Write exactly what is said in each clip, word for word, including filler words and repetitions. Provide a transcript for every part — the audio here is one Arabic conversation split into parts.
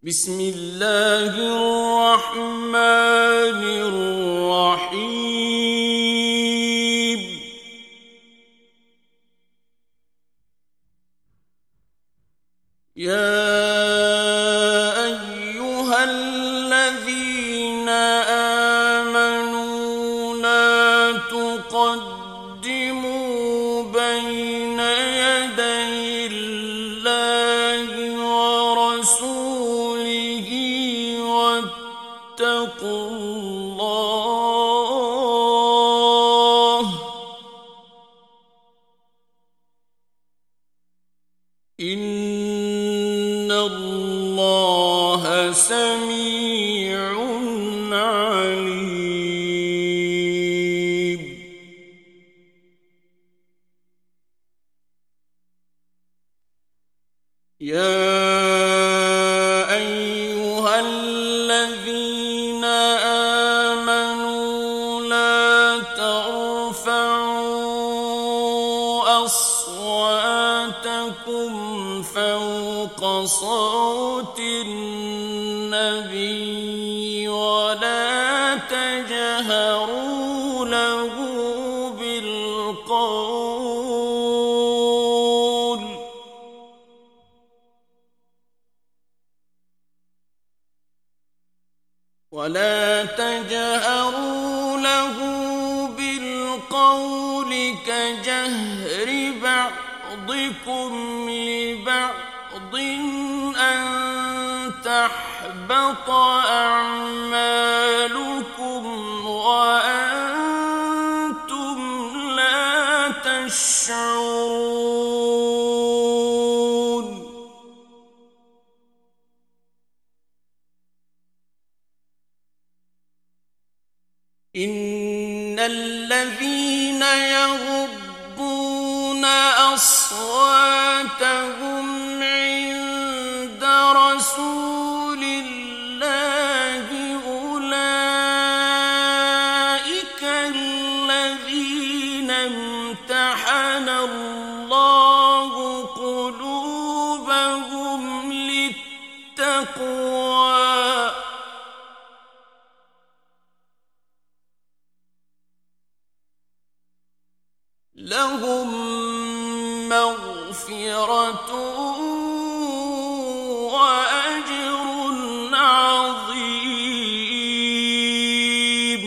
بسم الله الرحمن الرحيم. يا أيها الذين آمنوا لا تقدموا بين يدي الله ورسوله واتقوا الله إن الله سميع عليم. يا أيها الذين آمنوا لا ترفعوا أصواتكم فوق صوت النبي ولا تجهروا له بالقول ولا تجهروا له بالقول كجهر بعضكم لبعض أن تحبط أعمالكم وأنتم لا تشعرون. إن الذين يغضون أصواتهم عند رسول الله أولئك الذين امتحن الله قلوبهم للتقوى لهم مغفرة وأجر عظيم.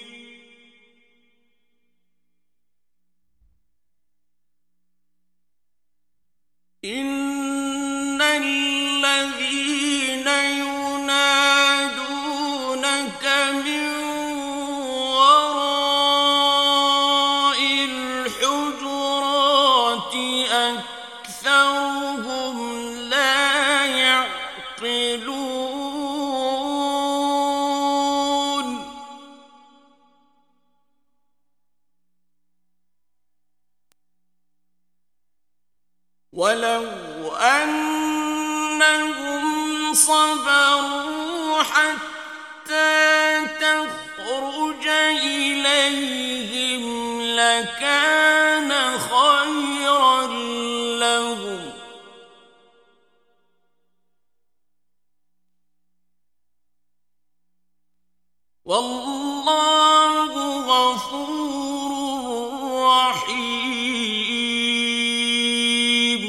إن الذين ينادونك من وراء الحجرات أكثرهم لا يعقلون. ولو أنهم صبروا حتى تخرج إليهم لكان خيرا لهم والله غفور رحيم.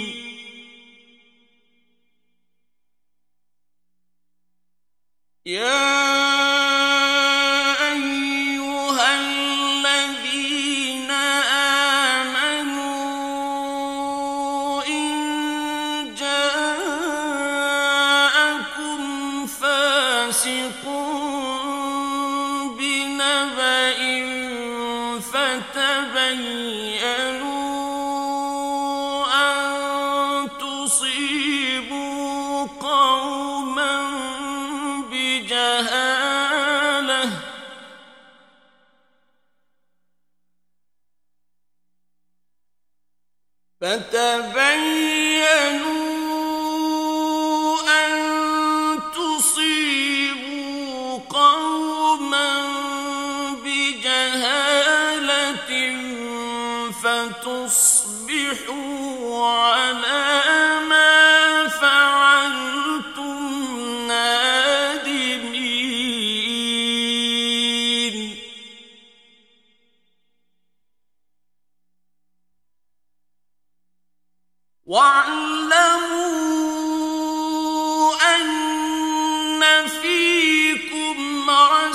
يا أيها الذين آمنوا إن جاءكم فاسق بنبأ فتبينوا أن تصيبوا قوما بجهالة فتبينوا أن تصيبوا قوما بجهالة فتصبحوا على ما فعلتم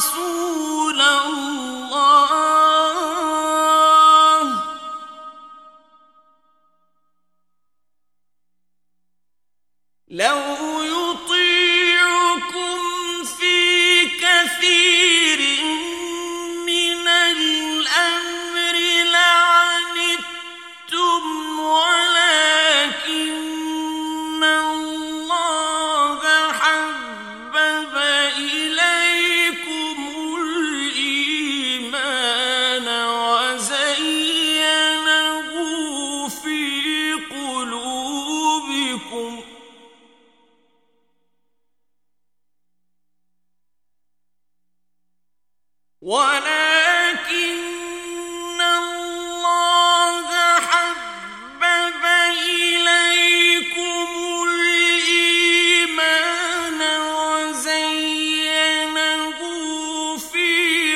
رسول الله لو يطيعكم في كثير من الأمر لعنتم ولكن الله حبب إليكم الإيمان وزينه في قلوبكم ولكن الله حبب إليكم الإيمان وزينه في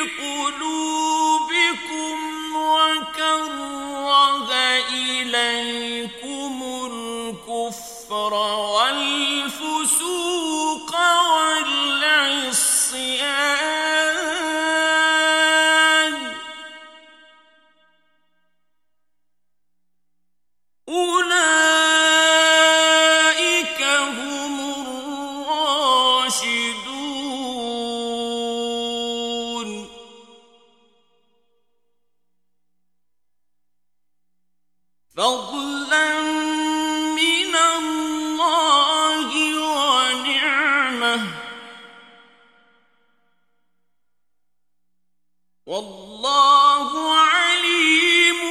قلوبكم وكره إليكم الكفر والفسوق والعصيان أولئك هم الراشدون فضلا من الله ونعمة والله عليم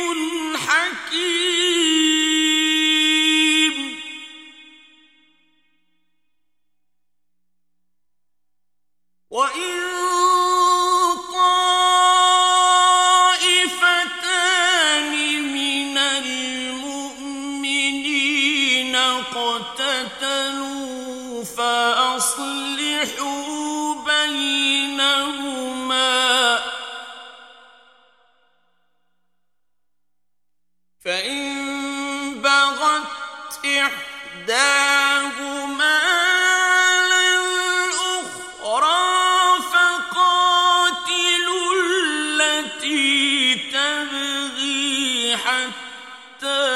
حكيم وإن طائفتان من المؤمنين اقتتلوا فأصلحوا بينهما فإن بغت إحداهما على الأخرى فقاتلوا التي تبغي حتى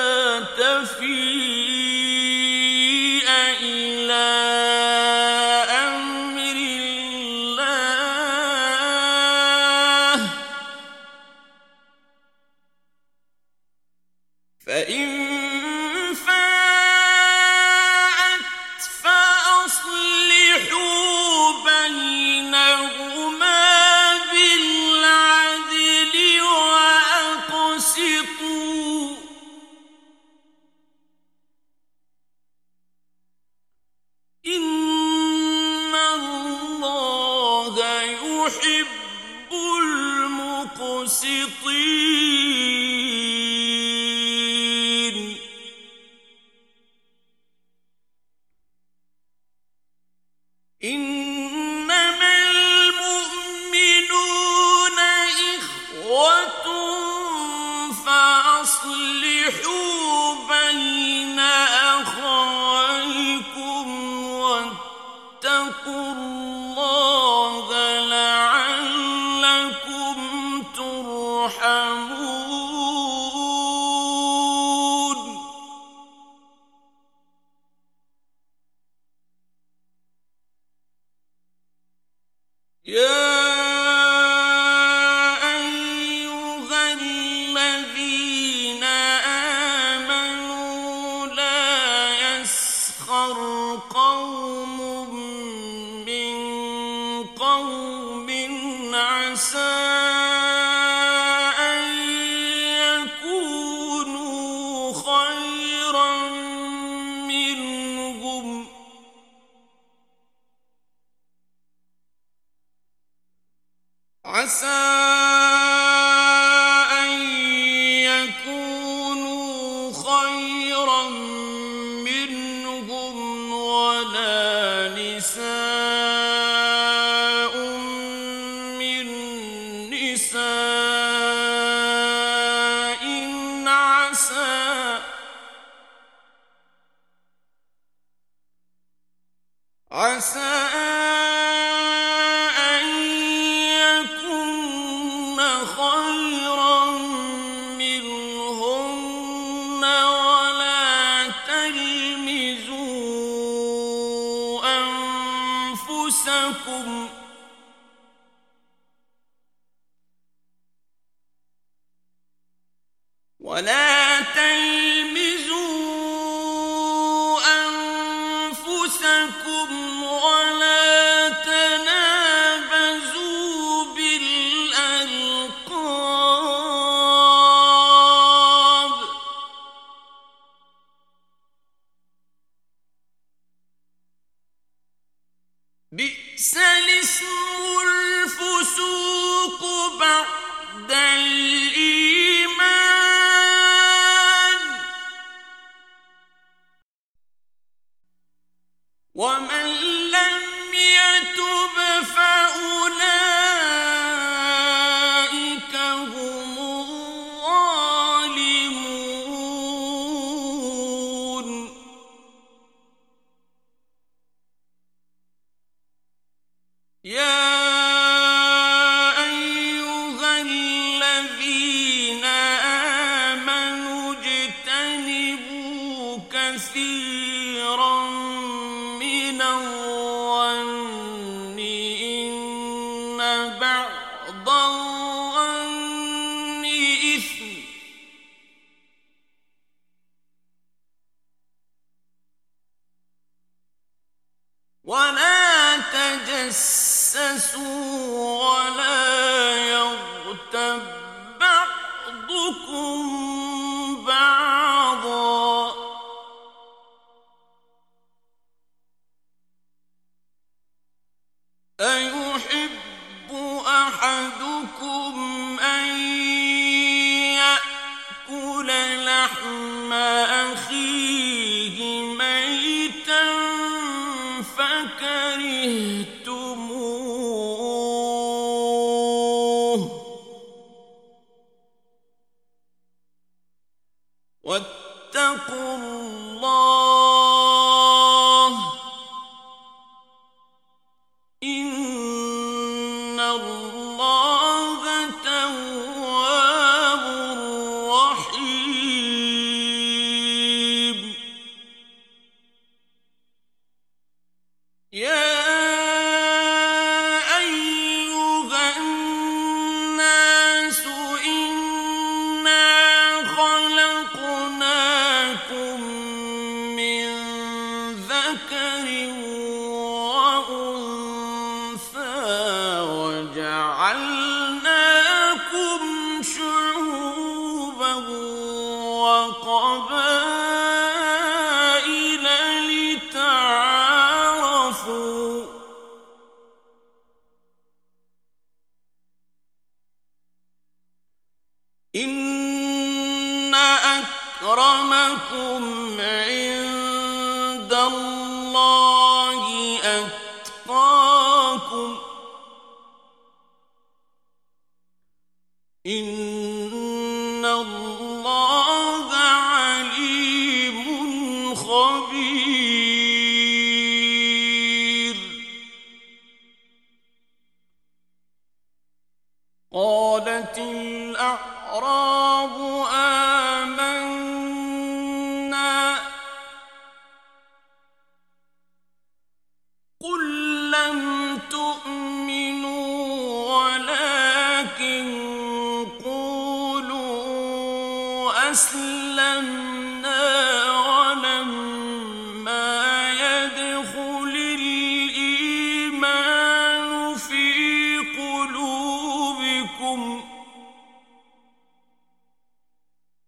تفيء إلى أمر الله فإن فاءت فأصلحوا بينهما بالعدل وأقسطوا إن الله يحب المقسطين إنما المؤمنون إخوة فأصلحوا بين أخويكم واتقوا الله لعلكم ترحمون يا أيها الذين آمنوا لا يسخر قوم من قوم عسى أن يكونوا خيرا منهم عسى أن يكونوا خيرا منهم ولا نساء من نساء عسى عسى أن أنفسكم ولا تلمزوا أنفسكم ولا تنابزوا بالألقاب بئس الاسم الفسوق بعد الإيمان ومن لم يتب فأولئك هم الظالمون يا أيها الذين آمنوا اجتنبوا كثيرا من الظن إن بعض الظن إثم ولا تجسسوا ولا يغتب بعضكم بعضا أيحب أحدكم أن يأكل لحم أخيه ميتا فكرهتموه واتقوا الله إن الله تواب رحيم يا أيها الناس إنا خلقناكم من ذكر وأنثى وجعلناكم شعوبا وقبائل لتعارفوا إن أكرمكم عند الله أتقاكم إن الله عليم خبير قالت الأعراب آمنا قل لم تؤمنوا ولكن قولوا أسلمنا ولما يدخل الإيمان في قلوبكم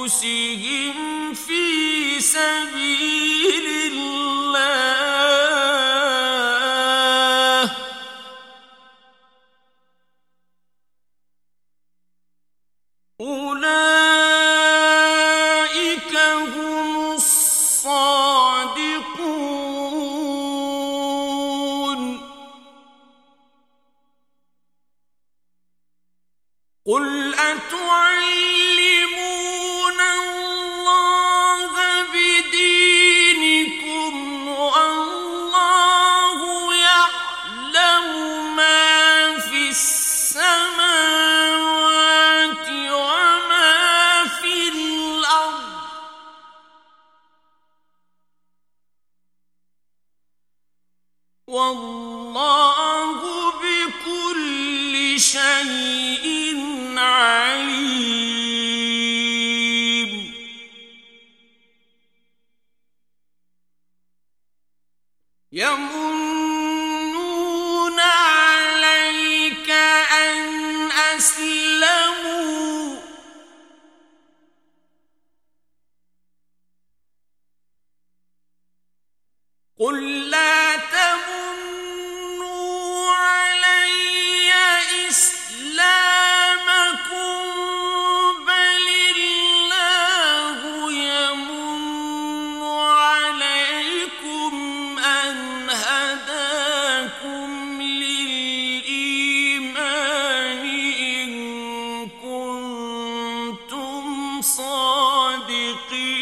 أنفسهم في سبيل الله أولئك هم الصادقون قل أتعلمون الله بدينكم والله يعلم ما في السماوات وما في الأرض والله بكل شيء عليم يمنون عليك أن أسلموا قل لا تمنوا علي إسلامكم بل الله يمن عليكم أن هداكم للإيمان إن كنتم صادقين